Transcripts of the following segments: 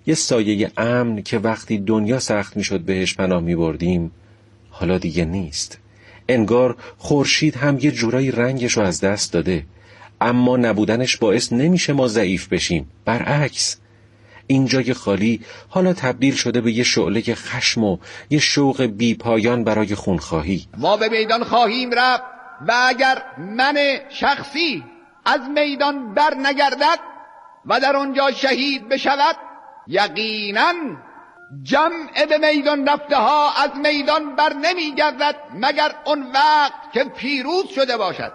یه سایه امن که وقتی دنیا سخت میشد بهش پناه میبردیم حالا دیگه نیست. انگار خورشید هم یه جورایی رنگش رو از دست داده، اما نبودنش باعث نمیشه ما ضعیف بشیم. برعکس، این جای خالی حالا تبدیل شده به یه شعله خشم و یه شوق بی پایان برای خونخواهی. ما به میدان خواهیم رفت و اگر من شخصی از میدان بر نگردد و در آنجا شهید بشود، یقینا جمع به میدان رفته ها از میدان بر نمی گردد مگر اون وقت که پیروز شده باشد.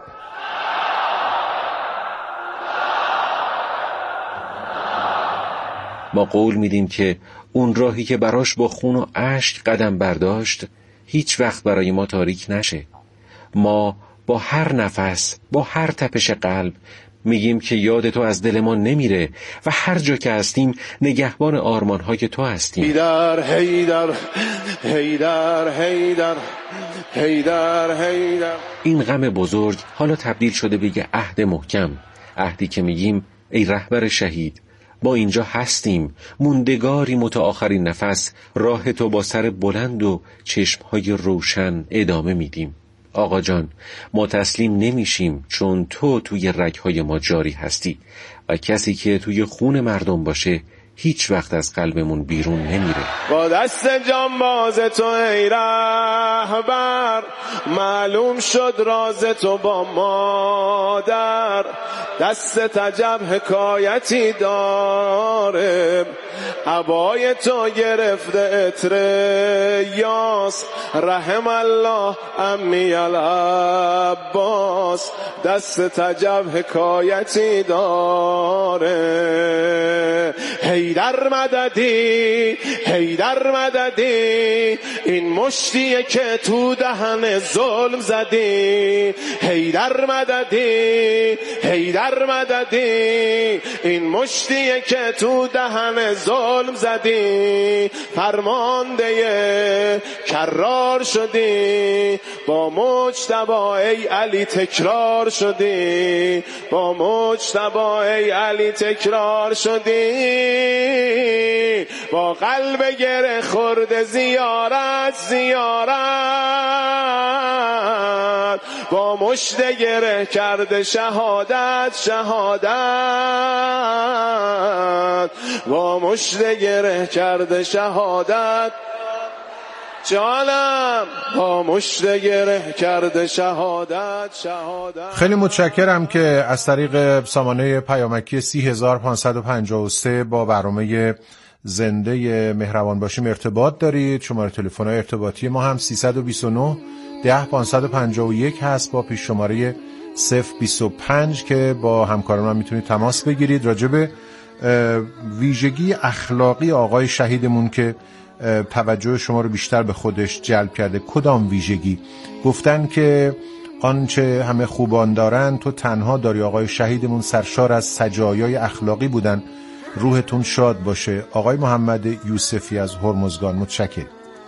ما قول میدیم که اون راهی که براش با خون و اشک قدم برداشت هیچ وقت برای ما تاریک نشه. ما با هر نفس، با هر تپش قلب میگیم که یاد تو از دل ما نمیره و هر جا که هستیم نگهبان آرمان‌های تو هستیم. حیدر حیدر حیدر حیدر حیدر حیدر. این غم بزرگ حالا تبدیل شده به یه عهد محکم، عهدی که میگیم ای رهبر شهید، ما اینجا هستیم، موندگاریم تا آخرین نفس راه تو با سر بلند و چشمهای روشن ادامه میدیم. آقا جان، ما تسلیم نمیشیم چون تو توی رگهای ما جاری هستی و کسی که توی خون مردم باشه هیچ وقت از قلبمون بیرون نمیره. با دست جانباز تو ای رهبر، معلوم شد راز تو با مادر. دست عجب حکایتی داره، عبای تو گرفته عطر یاس. رحم الله امی العباس، دست عجب حکایتی داره. حیدر مددی حیدر مددی، این مشتیه که تو دهن ظلم زدی. حیدر مددی حیدر مددی، این مشتیه که تو دهن ظلم زدی. فرمانده کرار شدی، با مجتبی ای علی تکرار شدی. با مجتبی ای علی تکرار شدی. با قلب گره خورد زیارت زیارت، با مشت گره کرده شهادت شهادت. با مشت گره کرده شهادت جانم، با مشت گره کرده شهادت شهادت. خیلی متشکرم که از طریق سامانه پیامکی 30553 با برنامه زنده مهربان باشیم ارتباط دارید. شماره تلفن ارتباطی ما هم 329 10551 هست با پیش شماره 025 که با همکاران میتونید تماس بگیرید. راجع به ویژگی اخلاقی آقای شهیدمون که توجه شما رو بیشتر به خودش جلب کرده، کدام ویژگی؟ گفتن که آنچه همه خوبان دارن تو تنها داری. آقای شهیدمون سرشار از سجایای اخلاقی بودن. روحتون شاد باشه. آقای محمد یوسفی از هرمزگان. متشکرم.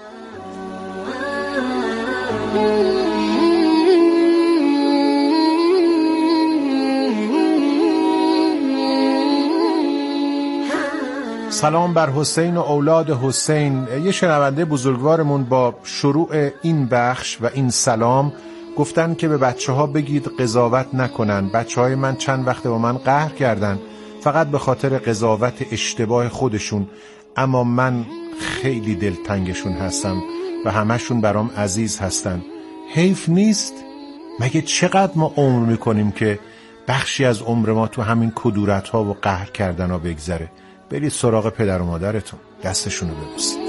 سلام بر حسین و اولاد حسین. یه شنونده بزرگوارمون با شروع این بخش و این سلام گفتن که به بچه‌ها بگید قضاوت نکنن. بچه‌های من چند وقت با من قهر کردن فقط به خاطر قضاوت اشتباه خودشون، اما من خیلی دلتنگشون هستم و همشون برام عزیز هستن. حیف نیست؟ مگه چقدر ما عمر میکنیم که بخشی از عمر ما تو همین کدورت‌ها و قهر کردن‌ها بگذره؟ برید سراغ پدر و مادرتون، دستشونو ببوسید.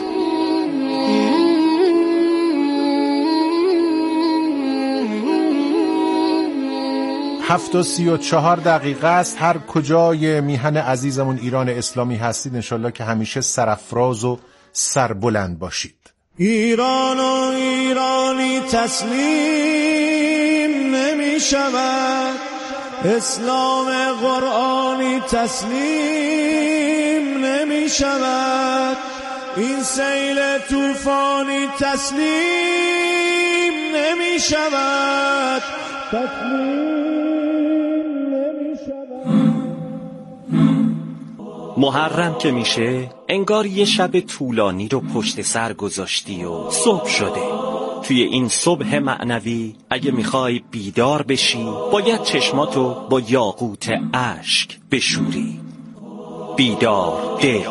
7:34 است. هر کجای میهن عزیزمون ایران اسلامی هستید انشالله که همیشه سرافراز و سربلند باشید. ایران و ایرانی تسلیم نمی شود، اسلام قرآنی تسلیم نمی شود، این سیل طوفانی تسلیم نمی شود، تسلیم نمی شود. محرم که میشه انگار یه شب طولانی رو پشت سر گذاشتی و صبح شده. توی این صبح معنوی اگه میخوای بیدار بشی باید چشماتو با یاقوت اشک بشوری. بیدار دل.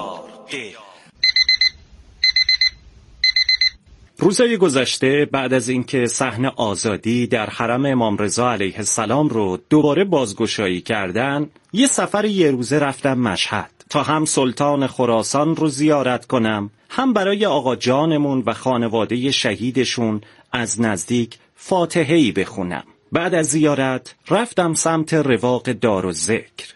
روزهای گذشته بعد از اینکه صحن آزادی در حرم امام رضا علیه السلام رو دوباره بازگشایی کردن، یه سفر یه روزه رفتم مشهد تا هم سلطان خراسان رو زیارت کنم، هم برای آقا جانمون و خانواده شهیدشون از نزدیک فاتحه‌ای بخونم. بعد از زیارت رفتم سمت رواق دارالذکر.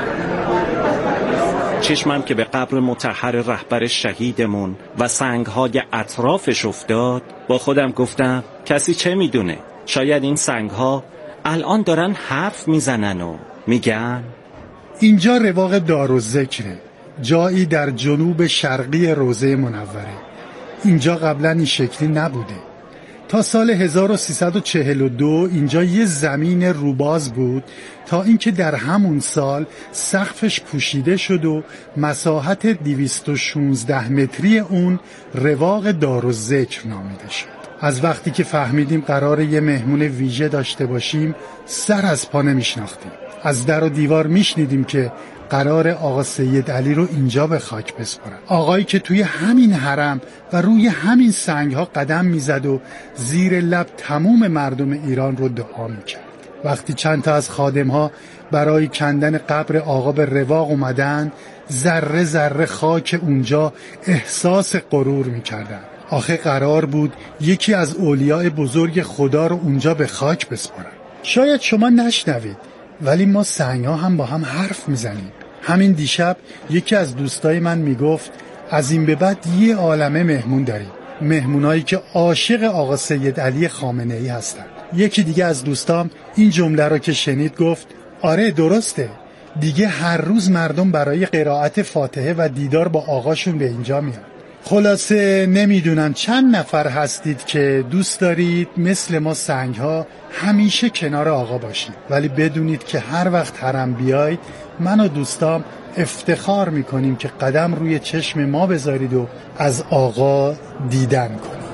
چشمم که به قبر مطهر رهبر شهیدمون و سنگ‌های اطرافش افتاد، با خودم گفتم کسی چه میدونه، شاید این سنگ‌ها الان دارن حرف میزنن و میگن. اینجا رواق دارالذکره، جایی در جنوب شرقی روضه منوره. اینجا قبلا این شکلی نبوده. تا سال 1342 اینجا یه زمین روباز بود تا اینکه در همون سال سقفش پوشیده شد و مساحت 216 متری اون رواق دارالذکر نامیده شد. از وقتی که فهمیدیم قراره یه مهمون ویژه داشته باشیم سر از پا نمیشناختیم. از در و دیوار میشنیدیم که قرار آقا سید علی رو اینجا به خاک بسپارن. آقایی که توی همین حرم و روی همین سنگ‌ها قدم میزد و زیر لب تموم مردم ایران رو دعا میکرد. وقتی چند تا از خادم‌ها برای کندن قبر آقا به رواق اومدن، ذره ذره خاک اونجا احساس غرور میکردن. آخه قرار بود یکی از اولیاء بزرگ خدا رو اونجا به خاک بسپارن. شاید شما نشنوید ولی ما سنگ‌ها هم با هم حرف میزنیم. همین دیشب یکی از دوستای من میگفت از این به بعد یه عالمه مهمون داریم، مهمونایی که عاشق آقا سید علی خامنه‌ای هستن. یکی دیگه از دوستام این جمله رو که شنید گفت آره درسته، دیگه هر روز مردم برای قرائت فاتحه و دیدار با آقاشون به اینجا میان. خلاصه نمیدونم چند نفر هستید که دوست دارید مثل ما سنگ‌ها همیشه کنار آقا باشید، ولی بدونید که هر وقت حرم بیاید من و دوستام افتخار میکنیم که قدم روی چشم ما بذارید و از آقا دیدن کنید.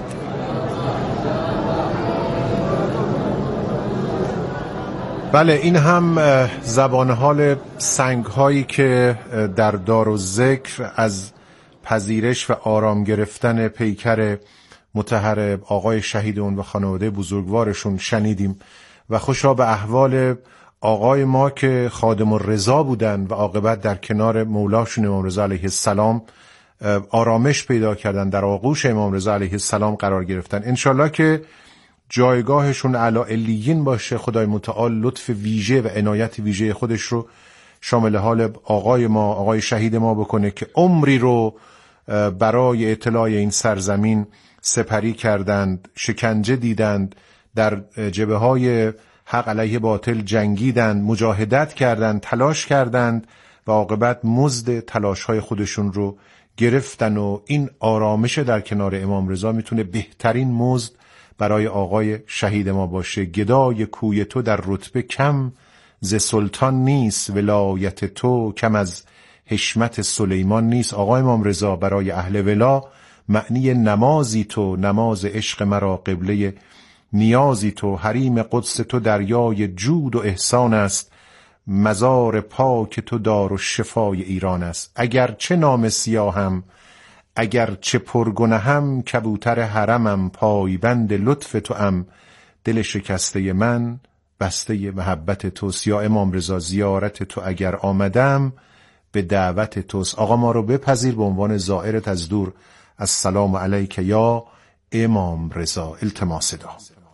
بله، این هم زبان حال سنگ هایی که در دارالذکر از پذیرش و آرام گرفتن پیکر مطهر آقای شهیدون و خانواده بزرگوارشون شنیدیم و خوشا به احوال آقای ما که خادم الرضا بودن و عاقبت در کنار مولاشون امام رضا علیه السلام آرامش پیدا کردن، در آغوش امام رضا علیه السلام قرار گرفتن. انشالله که جایگاهشون اعلی علیین باشه. خدای متعال لطف ویژه و عنایت ویژه خودش رو شامل حال آقای ما، آقای شهید ما بکنه که عمری رو برای اطلاع این سرزمین سپری کردند، شکنجه دیدند، در جبهه‌های حق علیه باطل جنگیدند، مجاهدت کردند، تلاش کردند و عاقبت مزد تلاش‌های خودشون رو گرفتن و این آرامش در کنار امام رضا میتونه بهترین مزد برای آقای شهید ما باشه. گدای کوی تو در رتبه کم ز سلطان نیست، ولایت تو کم از حشمت سلیمان نیست. آقای امام رضا برای اهل ولا معنی نمازی تو، نماز عشق مرا قبله نیازی تو، حریم قدس تو دریای جود و احسان است، مزار پاک تو دار و شفای ایران است. اگر چه نام سیاهم، اگر چه پرگنهم، کبوتر حرمم، پایبند لطف تو ام، دل شکسته من بسته محبت توست. یا امام رضا زیارت تو اگر آمدم به دعوت توست. آقا ما رو بپذیر به عنوان زائرت از دور. السلام علیک یا امام رضا. التماس دعا.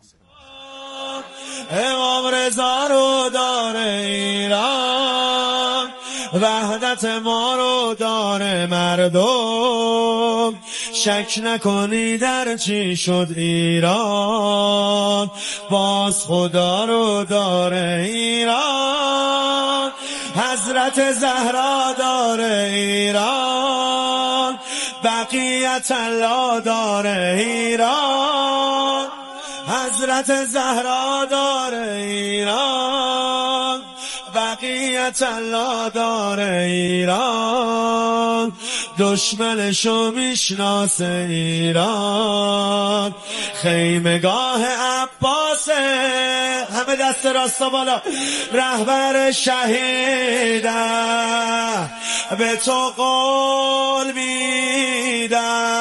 امام رضا رو داره ایران، وحدت ما رو داره مردم، شک نکنی در چی شد ایران، باز خدا رو داره ایران، حضرت زهرا داره ایران، بقیت الله داره ایران، حضرت زهرا داره ایران، بقیت الله داره ایران، دشمنشو میشناسه ایران. خیمگاه عباسه، همه دست راستا بالا، رهبر شهیده به تو قول میده،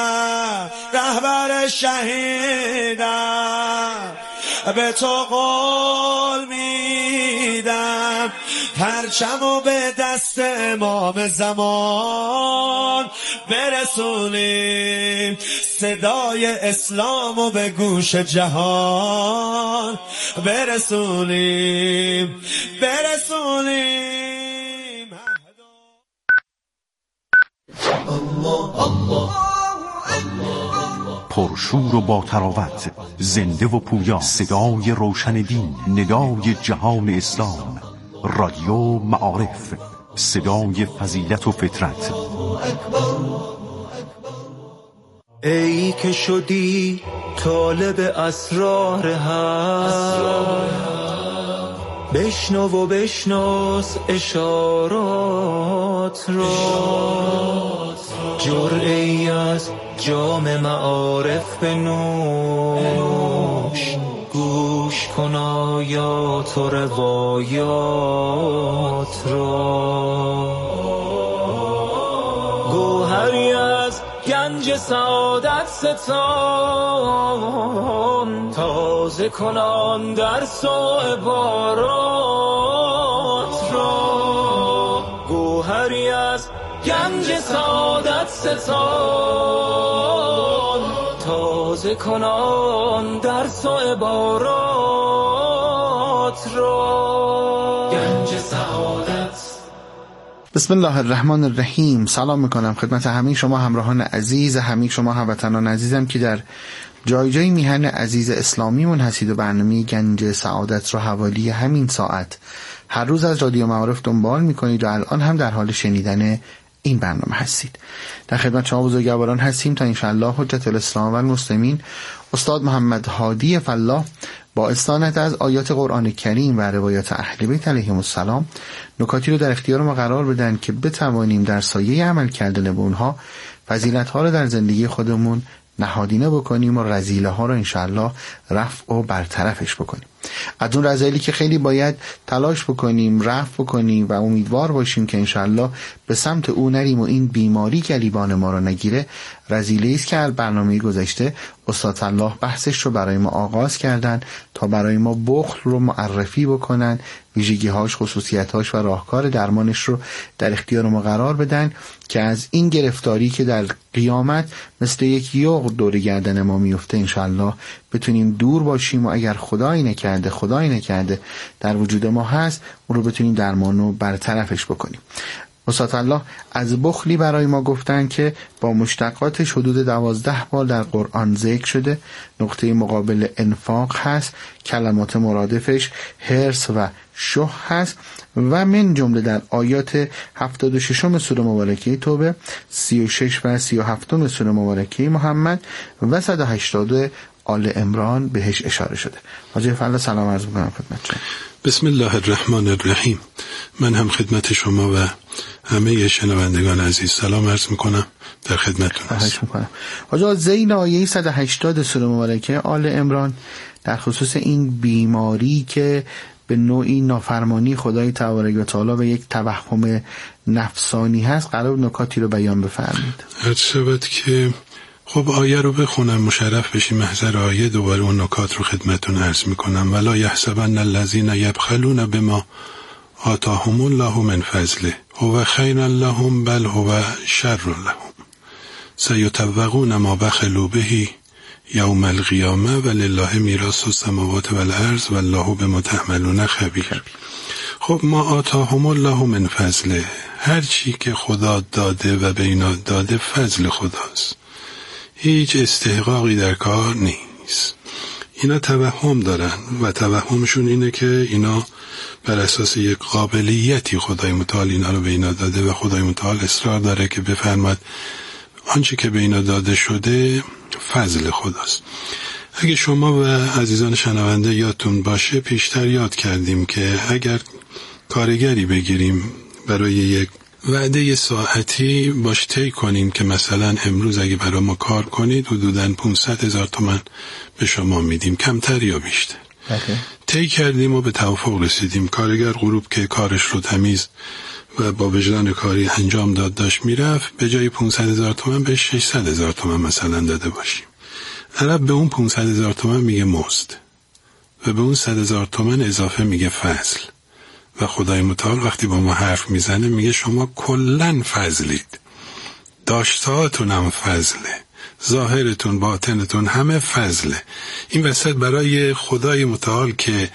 رهبر شهیده به تو قول میدم، پرچمو به دست امام زمان برسونیم، صدای اسلامو به گوش جهان برسونیم. پرشور و با تراوت، زنده و پویا، صدای روشن دین، ندای جهان اسلام، رادیو معارف، صدای فضیلت و فطرت. ای که شدی طالب اسرار حق، بشنو و بشناس اشارات را، جرعه‌ای از جام معارف بنوش، گوش کن آیات و روایات را. گوهری از گنج سعادت ستان، تازه کنان درس و عبارات را. گوهری از گنج سعادت ستان، تازه کنان درس و عبارات را. گنج سعادت. بسم الله الرحمن الرحیم. سلام میکنم خدمت همه شما همراهان عزیز، همه شما هموطنان عزیزم که در جای جای میهن عزیز اسلامیمون هستید و برنامه گنج سعادت رو حوالی همین ساعت هر روز از رادیو معارف دنبال میکنید و الان هم در حال شنیدن این برنامه هستید. در خدمت شما بزرگواران هستیم تا انشاءالله حجت الاسلام و المسلمین استاد محمد هادی فلاح با استعانت از آیات قرآن کریم و روایات اهل بیت علیهم السلام نکاتی رو در اختیار ما قرار بدن که بتوانیم در سایه عمل کردن به اونها فضیلت‌ها رو در زندگی خودمون نهادینه بکنیم و رذیله ها رو انشاءالله رفع و برطرفش بکنیم. از اون رذیلی که خیلی باید تلاش بکنیم رفع بکنیم و امیدوار باشیم که انشاءالله به سمت او نریم و این بیماری گریبان ما رو نگیره، رذیله است که برنامه گذشته استاد الله بحثش رو برای ما آغاز کردن تا برای ما بخل رو معرفی بکنن، ویژگی‌هاش، خصوصیت‌هاش و راهکار درمانش رو در اختیار ما قرار بدن که از این گرفتاری که در قیامت مثل یک یوغ دور گردن ما میفته انشاءالله بتونیم دور باشیم و اگر خدایی نکرده در وجود ما هست اون رو بتونیم درمان و برطرفش بکنیم. استاد الله از بخلی برای ما گفتن که با مشتقاتش حدود 12 بار در قرآن ذکر شده. نقطه مقابل انفاق هست، کلمات مرادفش حرص و شح هست و من جمله در آیات 76 سوره مبارکه توبه، 36 و 37 سوره مبارکه محمد و 180 آل عمران بهش اشاره شده. حاجی فضل سلام عرض می‌کنم خدمتتون. بسم الله الرحمن الرحیم. من هم خدمت شما و همه شنوندگان عزیز سلام عرض میکنم، در خدمتتون هستم. حاجی زین آیه 180 سوره مبارکه آل عمران در خصوص این بیماری که به نوعی نافرمانی خدای تبارک و تعالی و یک توهم نفسانی هست قرار نکاتی رو بیان بفرمایید. هر شود که خب آیه رو بخونم مشرف بشیم محضر آیه، دوباره اون نکات رو خدمتون عرض میکنم. ولا یحسبن الذین یبخلون بما آتاهم الله من فضله هو خیر لهم بل هو شر لهم سیطوقون ما بخلوا به یوم القیامه ولله میراث السماوات والارض والله بما تعملون خبیر. خب ما آتاهم الله من فضله، هر چی که خدا داده و به اینا داده فضل خداست، هیچ استحقاقی در کار نیست. اینا توهم دارن و توهمشون اینه که اینا بر اساس یک قابلیتی خدای متعال اینا رو به اینا داده و خدای متعال اصرار داره که بفرماد آنچه که به اینا داده شده فضل خداست. اگه شما و عزیزان شنونده یادتون باشه پیشتر یاد کردیم که اگر کارگری بگیریم برای یک وعده ساعتی باش طی کنیم که مثلا امروز اگه برای ما کار کنید حدوداً 500,000 تومان به شما میدیم، کمتر یا بیشتر. طی کردیم و به توافق رسیدیم. کارگر غروب که کارش رو تمیز و با وجدان کاری انجام داشت میرفت، به جای 500,000 تومان به 600,000 تومان مثلا داده باشیم. عرب به اون 500,000 تومان میگه مزد و به اون 100,000 تومان اضافه میگه فضل. و خدای متعال وقتی با ما حرف میزنه میگه شما کلن فضلید، داشتهاتون هم فضله، ظاهرتون باطنتون همه فضله. این وسط برای خدای متعال که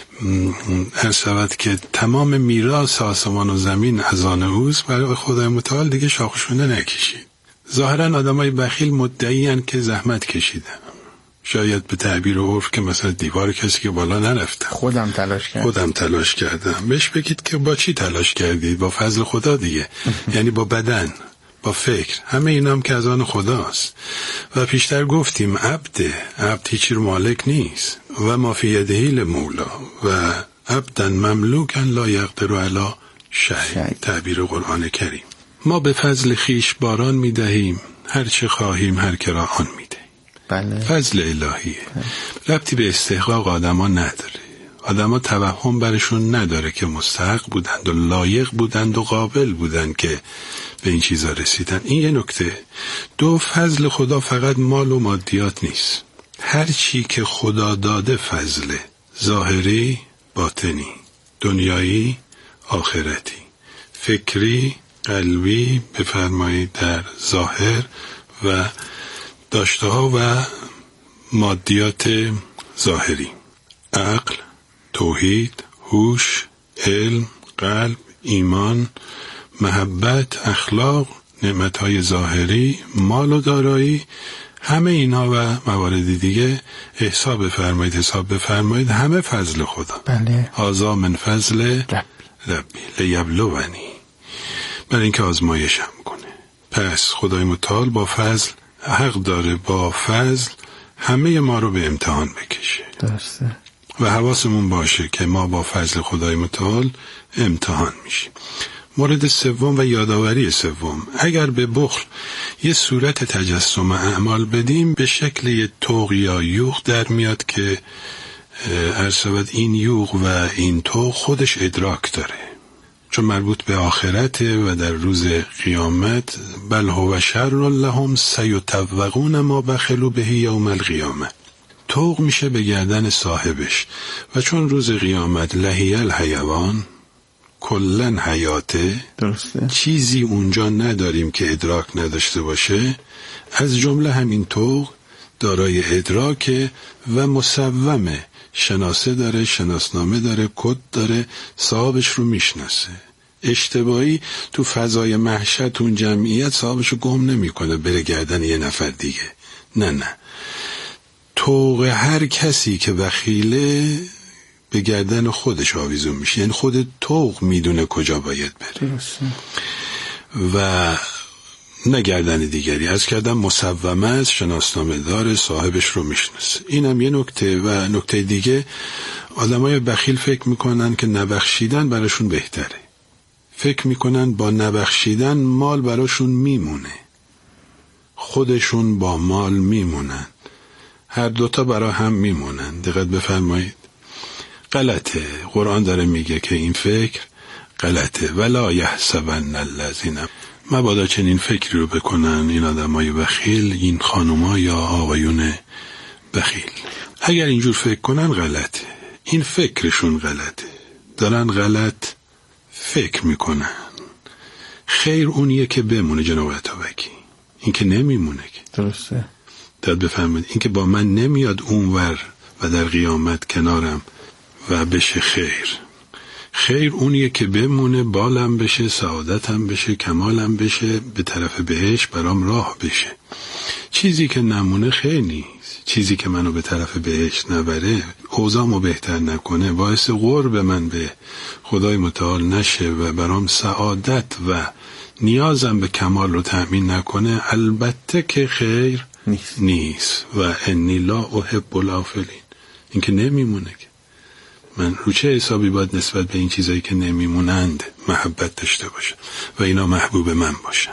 هر شود که تمام میراث آسمان و زمین از آن اوست، برای خدای متعال دیگه شاخشونه نکشید. ظاهرا آدمای بخیل مدعیان که زحمت کشیدن، شاید به تعبیر عرف که مثلا دیوار کسی که بالا نرفته، خودم تلاش کردم. بهش بگید که با چی تلاش کردید؟ با فضل خدا دیگه. یعنی با بدن، با فکر، همه اینا هم که از آن خداست. و پیشتر گفتیم عبد هیچی رو مالک نیست. و ما فی یدهی لمولا و عبدا مملوکا لا یقدر علی شیء، تعبیر قرآن کریم. ما به فضل خیش باران میدهیم، هر چه خواهیم هر که را آن میدهیم. بله. فضل الهیه. ربطی به استحقاق آدما نداره. آدما توهم برشون نداره که مستحق بودند و لایق بودند و قابل بودند که به این چیزا رسیدن. این یه نکته. دو، فضل خدا فقط مال و مادیات نیست. هر چی که خدا داده فضله، ظاهری، باطنی، دنیایی، آخرتی، فکری، قلبی، بفرمایید در ظاهر و داشته ها و مادیات ظاهری، عقل، توحید، هوش، علم، قلب، ایمان، محبت، اخلاق، نعمتهای ظاهری، مال و دارایی، همه اینها و موارد دیگه حساب بفرمایید همه فضل خدا. بله. هذا من فضل ربی لیبلونی، برای اینکه آزمایشم کنه. پس خدای متعال با فضل حق داره، با فضل همه ما رو به امتحان بکشه. درسته. و حواسمون باشه که ما با فضل خدای متعال امتحان میشیم. مورد سوم و یادآوری سوم، اگر به بخل یه صورت تجسم اعمال بدیم، به شکل یه طوق یا یوغ در میاد که ارسبت این یوغ و این طوق خودش ادراک داره، چون مربوط به آخرته و در روز قیامت بل هو شر لهم سیطوقون ما بخلوا به یوم القیامه. طوق میشه به گردن صاحبش و چون روز قیامت لهی الحیوان، کلن حیاته، درسته، چیزی اونجا نداریم که ادراک نداشته باشه، از جمله همین طوق دارای ادراک و مصومه، شناسه داره، شناسنامه داره، کد داره، صاحبش رو میشناسه. اشتباهی تو فضای محشر اون جمعیت صاحبش رو گم نمیکنه بره گردن یه نفر دیگه. نه، طوق هر کسی که بخیله به گردن خودش آویزون میشه، یعنی خود طوق میدونه کجا باید بره. درسته. و نه گردن دیگری. از کردم مصومه است، شناسنامه داره، صاحبش رو میشناسه. اینم یه نکته. و نکته دیگه، آدمای بخیل فکر میکنن که نبخشیدن براشون بهتره. فکر میکنن با نبخشیدن مال براشون میمونه، خودشون با مال میمونن، هر دوتا برا هم میمونن. دقت بفرمایید، غلطه. قرآن داره میگه که این فکر غلطه. ولا یحسبن الذین، مبادا چنین فکری رو بکنن این آدمای بخیل، این خانوما یا آقایون بخیل. اگر اینجور فکر کنن غلطه. این فکرشون غلطه، دارن غلط فکر میکنن. خیر اونیه که بمونه جناب عطابکی، این که نمیمونه که. درسته. داد بفهمید این که با من نمیاد اونور و در قیامت کنارم و بشه خیر اونیه که بمونه، بالم بشه، سعادتم بشه، کمالم بشه، به طرف بهشت برام راه بشه. چیزی که نمونه خیر نیست. چیزی که منو به طرف بهشت نبره، اوضاعمو بهتر نکنه، باعث قرب من به خدای متعال نشه و برام سعادت و نیازم به کمال رو تأمین نکنه، البته که خیر نیست. و انی لا احب الافلین، این که نمیمونه که. من رو چه حسابی باید نسبت به این چیزایی که نمیمونند محبت داشته باشم و اینا محبوب من باشند.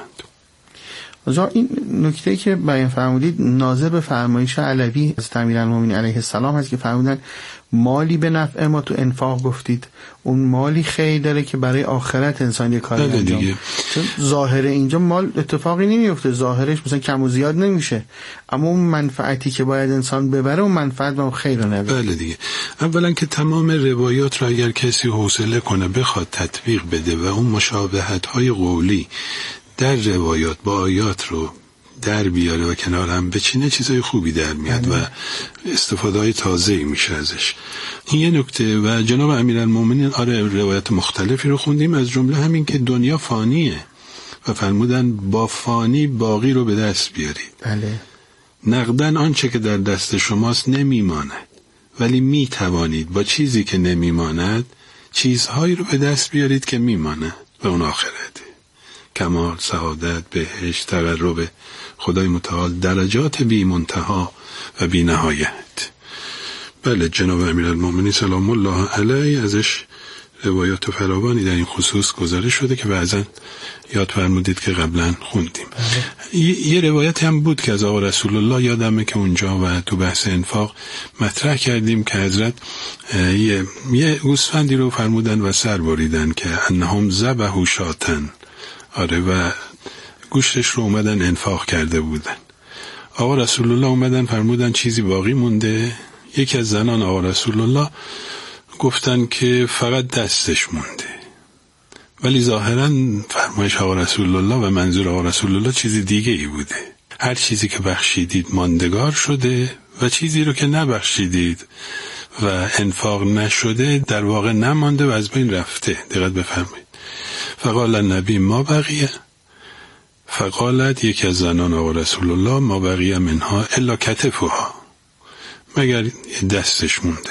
این نکته که بیان فرمودید ناظر به فرمایش علوی از امیرالمومنین علیه السلام هست که فرمودن مالی به نفع ما تو انفاق گفتید، اون مالی خیلی داره که برای آخرت انسان یه کاری انجام دیگه. ظاهر اینجا مال اتفاقی نمیفته، ظاهرش مثلا کم و زیاد نمیشه، اما اون منفعتی که باید انسان ببره اون منفعت و خیر رو نبره. بله دیگه. اولا که تمام روایات رو اگر کسی حوصله کنه بخواد تطبیق بده و اون مشابهت‌های قولی در روایات با آیات رو در بیاره و کنار هم بچینه، چیزای خوبی در میاد و استفاده های تازه‌ای میشه ازش. این یه نکته. و جناب امیرالمومنین روایت مختلفی رو خوندیم، از جمله همین که دنیا فانیه و فرمودن با فانی باقی رو به دست بیارید. بله. نقدن آنچه که در دست شماست نمیماند، ولی میتوانید با چیزی که نمیماند چیزهایی رو به دست بیارید که میماند و اون آخرته. کمال، سعادت، بهشت، تقرب خدای متعال، درجات بی منتها و بی نهایت. بله، جناب امیرالمومنین سلام الله علیه ازش روایات فراوانی در این خصوص گزارش شده که بعضا یاد فرمودید که قبلا خوندیم. یه روایت هم بود که از آقا رسول الله یادمه که اونجا و تو بحث انفاق مطرح کردیم که حضرت یه گوسفندی رو فرمودن و سر بریدن که انهم ذبحوا شاتن، و گوشتش رو اومدن انفاق کرده بودن. آقا رسول الله اومدن فرمودن چیزی باقی مونده. یکی از زنان آقا رسول الله گفتن که فقط دستش مونده، ولی ظاهرا فرمایش آقا رسول الله و منظور آقا رسول الله چیزی دیگه ای بوده. هر چیزی که بخشیدید ماندگار شده و چیزی رو که نبخشیدید و انفاق نشده در واقع نمانده و از بین رفته. دقت بفرمایید. فقال النبی ما بقیه، فقالت یکی از زنان آقا رسول الله ما بقیه منها الا کتفها، مگر دستش مونده.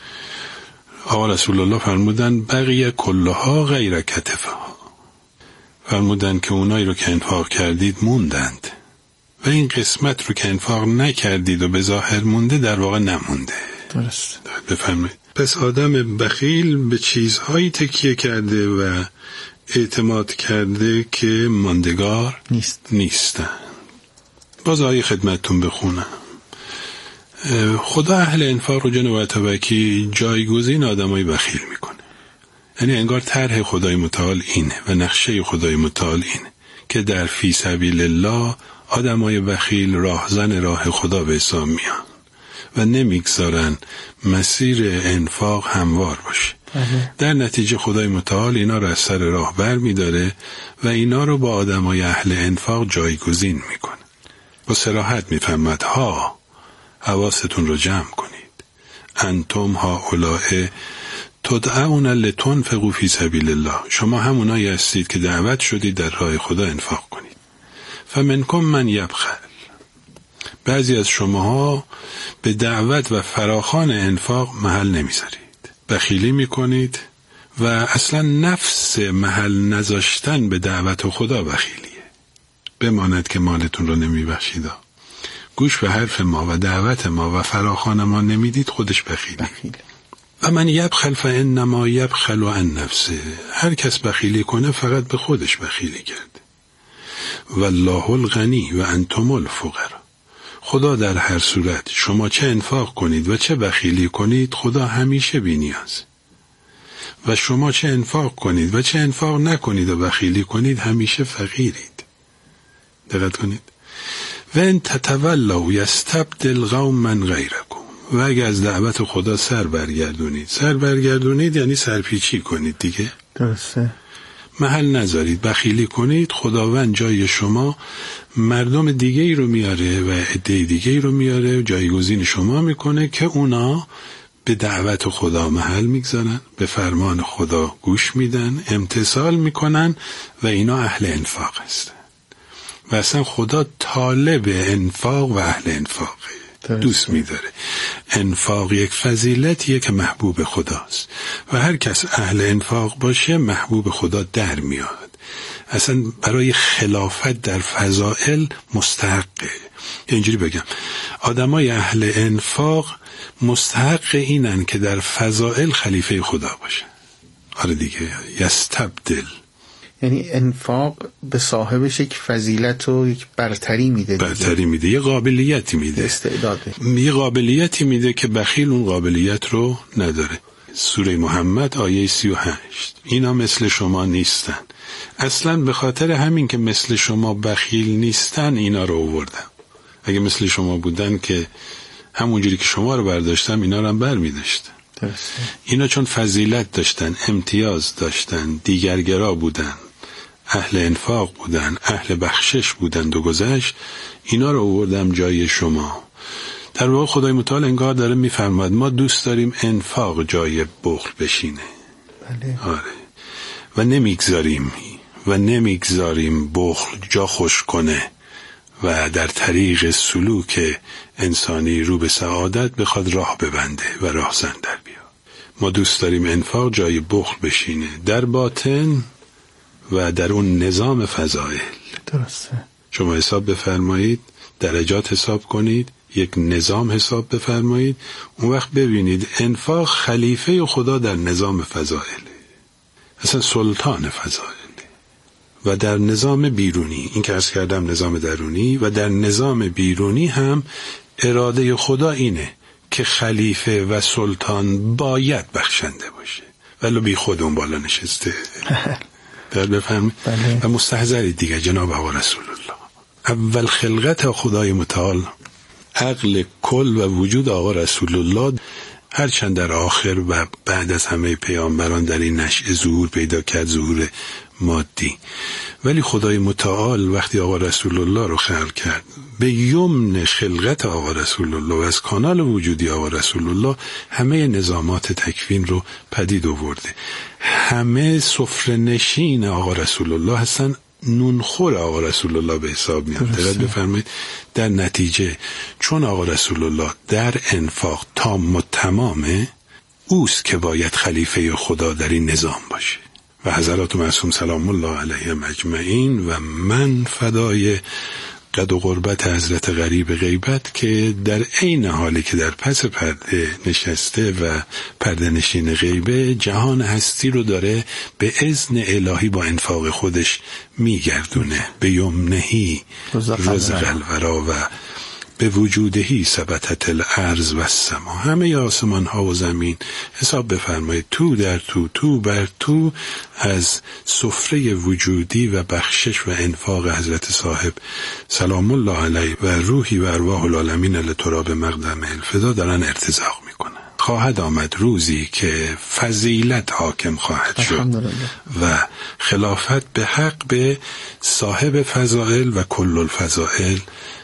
آقا رسول الله فرمودن بقیه کلها غیر کتفها، فرمودن که اونایی رو که انفاق کردید موندند و این قسمت رو که انفاق نکردید و به ظاهر مونده در واقع نمونده. درست. بفرمایید. پس آدم بخیل به چیزهایی تکیه کرده و اعتماد کرده که ماندگار نیستن. باز آیه خدمتتون بخونم. خدا اهل انفاق رو جناب اتابکی جایگزین آدمای بخیل میکنه. یعنی انگار طرح خدای متعال اینه و نقشه خدای متعال اینه که در فی سبیل الله آدمای بخیل راهزن راه خدا به حساب میان و نمیگذارن مسیر انفاق هموار باشه. در نتیجه خدای متعال اینا رو از سر راه بر میداره و اینا رو با آدمای اهل انفاق جایگزین میکنه. با صراحت میفهمد حواستون رو جمع کنید. انتم هؤلاء تدعون لتنفقوا فی سبیل الله، شما همونایی هستید که دعوت شدید در راه خدا انفاق کنید. فمنکم من یبخل، بعضی از شماها به دعوت و فراخوان انفاق محل نمیذارید، بخیلی میکنید و اصلا نفس محل نذاشتن به دعوت خدا بخیلیه. بماند که مالتون رو نمیبخشید، گوش به حرف ما و دعوت ما و فراخوان ما نمیدید، خودش بخیله. و من یبخل فانما یبخل عن نفسه، هر کس بخیلی کنه فقط به خودش بخیلی کرده. والله الغنی و انتم الفقراء، خدا در هر صورت شما چه انفاق کنید و چه بخیلی کنید خدا همیشه بی نیاز، و شما چه انفاق کنید و چه انفاق نکنید و بخیلی کنید همیشه فقیرید. دقت کنید. و ان تتولوا یستبدل قوما غیرکم، و اگر از دعوت خدا سر برگردونید یعنی سرپیچی کنید دیگه. درسته. محل نذارید، بخیلی کنید، خداوند جای شما مردم دیگه ای رو میاره و عده دیگه ای رو میاره و جایگزین شما میکنه که اونا به دعوت خدا محل میگذارن، به فرمان خدا گوش میدن، امتثال میکنن و اینا اهل انفاق هستن. و اصلا خدا طالب انفاق و اهل انفاقه، دوست میداره. انفاق یک فضیلتیه که محبوب خداست و هر کس اهل انفاق باشه محبوب خدا در میاد. اصلا برای خلافت در فضائل مستحقه. اینجوری بگم، آدمای اهل انفاق مستحق اینن که در فضائل خلیفه خدا باشه. آره دیگه، یستبدل، یعنی انفاق به صاحبش یک فضیلت و یک برتری میده، یه قابلیتی میده، استعداده، یه قابلیتی میده که بخیل اون قابلیت رو نداره. سوره محمد آیه 38، اینا مثل شما نیستن. اصلا به خاطر همین که مثل شما بخیل نیستن اینا رو آوردم. اگه مثل شما بودن که همونجوری که شما رو برداشتم اینا رو هم بر میداشتن. اینا چون فضیلت داشتن، امتیاز داشتن، دیگرگرا بودن، اهل انفاق بودن، اهل بخشش بودن و گذشت، اینا رو آوردم جای شما. در واقع خدای متعال انگار داره میفرماد ما دوست داریم انفاق جای بخل بشینه. بله. آره. و نمیگذاریم بخل جا خوش کنه و در طریق سلوک انسانی رو به سعادت بخواد راه ببنده و راهزن در بیا. ما دوست داریم انفاق جای بخل بشینه در باطن و در اون نظام فضائل. درسته. شما حساب بفرمایید، درجات حساب کنید، یک نظام حساب بفرمایید، اون وقت ببینید انفاق خلیفه خدا در نظام فضائله، اصلا سلطان فضائله. و در نظام بیرونی، این که عرض کردم نظام درونی، و در نظام بیرونی هم اراده خدا اینه که خلیفه و سلطان باید بخشنده باشه، ولی بی خود اون بالا نشسته. در بفهمید. و مستحضری دیگه جناب آقا رسول الله، اول خلقت خدای متعال عقل کل و وجود آقا رسول الله، هرچند در آخر و بعد از همه پیامبران در این نشأه ظهور پیدا کرد، ظهور مادی، ولی خدای متعال وقتی آقا رسول الله رو خلق کرد به یمن خلقت آقا رسول الله و از کانال وجودی آقا رسول الله همه نظامات تکوین رو پدید آورده. همه سفره نشین آقا رسول الله هستن، نونخور آقا رسول الله به حساب میاد. دقت بفرمایید. در نتیجه چون آقا رسول الله در انفاق تام و تمامه، اوست که باید خلیفه خدا در این نظام باشه. و حضرات معصوم سلام الله علیهم اجمعین و من فدای قد و قربت حضرت غریب غیبت که در عین حالی که در پس پرده نشسته و پرده نشین غیبه، جهان هستی رو داره به اذن الهی با انفاق خودش میگردونه. به یمنهی رزق الورا و به وجودهی ثبتت الارض و السما. همه آسمان ها و زمین حساب بفرمایید تو در تو بر تو از سفره وجودی و بخشش و انفاق حضرت صاحب سلام الله علیه و روحی و ارواح العالمین لتراب مقدم الفدا دارن ارتزاق میکنن. خواهد آمد روزی که فضیلت حاکم خواهد شد و خلافت به حق به صاحب فضائل و کل الفضائل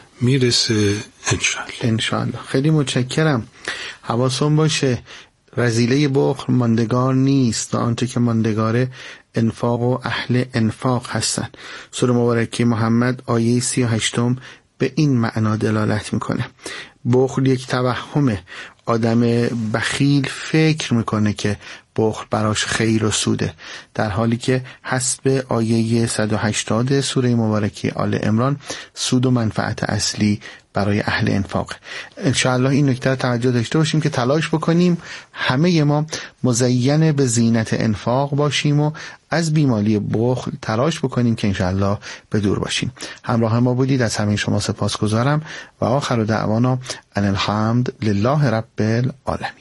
میرسه انشاءالله. خیلی متشکرم. حواسون باشه رذیله بخل ماندگار نیست و آنچه که ماندگاره انفاق و اهل انفاق هستن. سوره مبارکه محمد آیه 38 به این معنا دلالت میکنه. بخل یک توهمه. آدم بخیل فکر میکنه که بخل براش خیر و سوده، در حالی که حسب آیه 180 سوره مبارکه آل عمران سود و منفعت اصلی برای اهل انفاق. انشاءالله این نکته توجه داشته باشیم که تلاش بکنیم همه ما مزین به زینت انفاق باشیم و از بیماری بخل تلاش بکنیم که انشاءالله به دور باشیم. همراه ما بودید، از همه شما سپاسگزارم و آخر دعوانا ان الحمد لله رب العالمین.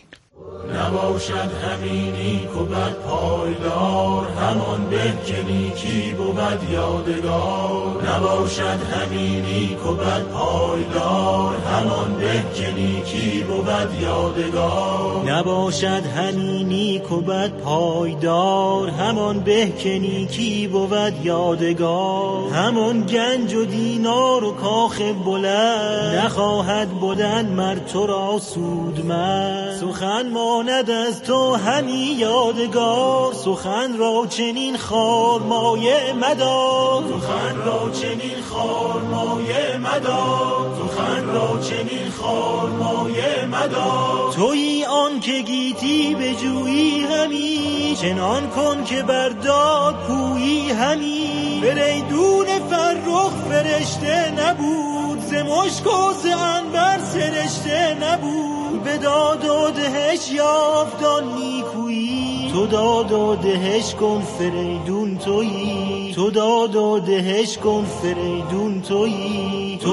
نباشد همینی که بد پایدار، همان به که نیکی بود یادگار. نباشد همینی که بد پایدار، همان به که نیکی بود یادگار. نباشد همینی که بد پایدار، همان به که نیکی بود یادگار. همان گنج و دینار و کاخ بلند، نخواهد بودن مر تو را سودمند. سخن ماند از تو همی یادگار، سخن را چنین خار مایه مدار. سخن را چنین خار مایه مدار. سخن را چنین خار مایه مدار. تویی آن که گیتی به جویی همی، چنان کن که برداد پویی همی. فریدون فرخ فرشته نبود، ز مشک و ز عنبر سرشته نبود. به داد و دهش یافت آن نیکویی، تو داد و دهش کن فریدون تویی، تو داد و دهش کن فریدون تویی.